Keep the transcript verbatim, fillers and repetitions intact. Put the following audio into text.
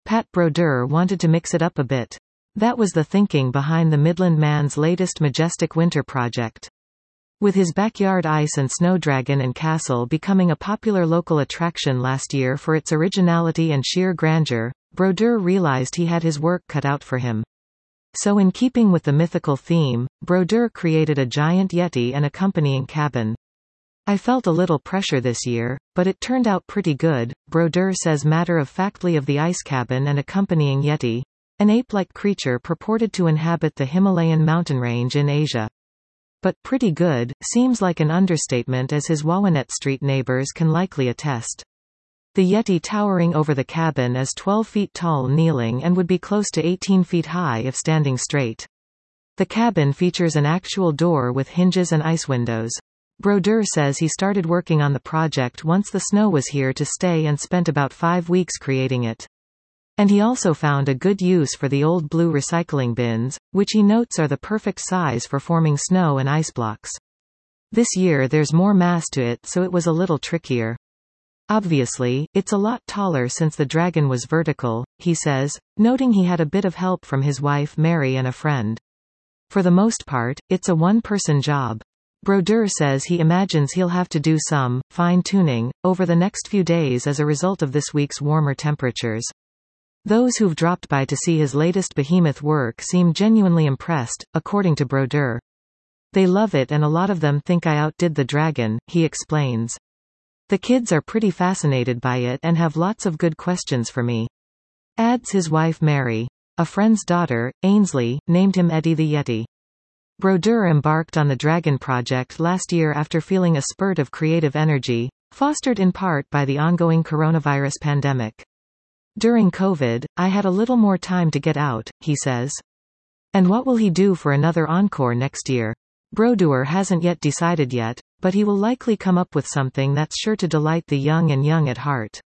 Pat Brodeur wanted to mix it up a bit. That was the thinking behind the Midland Man's latest Majestic Winter project. With his backyard ice and snow dragon and castle becoming a popular local attraction last year for its originality and sheer grandeur, Brodeur realized he had his work cut out for him. So in keeping with the mythical theme, Brodeur created a giant Yeti and accompanying cabin. I felt a little pressure this year, but it turned out pretty good, Brodeur says matter-of-factly of the ice cabin and accompanying Yeti, an ape-like creature purported to inhabit the Himalayan mountain range in Asia. But pretty good seems like an understatement, as his Wawanet Street neighbors can likely attest. The Yeti towering over the cabin is twelve feet tall kneeling and would be close to eighteen feet high if standing straight. The cabin features an actual door with hinges and ice windows. Brodeur says he started working on the project once the snow was here to stay and spent about five weeks creating it. And he also found a good use for the old blue recycling bins, which he notes are the perfect size for forming snow and ice blocks. This year there's more mass to it, so it was a little trickier. Obviously, it's a lot taller since the dragon was vertical, he says, noting he had a bit of help from his wife Mary and a friend. For the most part, it's a one-person job. Brodeur says he imagines he'll have to do some fine-tuning over the next few days as a result of this week's warmer temperatures. Those who've dropped by to see his latest behemoth work seem genuinely impressed, according to Brodeur. They love it and a lot of them think I outdid the dragon, he explains. The kids are pretty fascinated by it and have lots of good questions for me. Adds his wife Mary. A friend's daughter, Ainsley, named him Eddie the Yeti. Brodeur embarked on the Dragon project last year after feeling a spurt of creative energy, fostered in part by the ongoing coronavirus pandemic. During COVID, I had a little more time to get out, he says. And what will he do for another encore next year? Brodeur hasn't yet decided yet, but he will likely come up with something that's sure to delight the young and young at heart.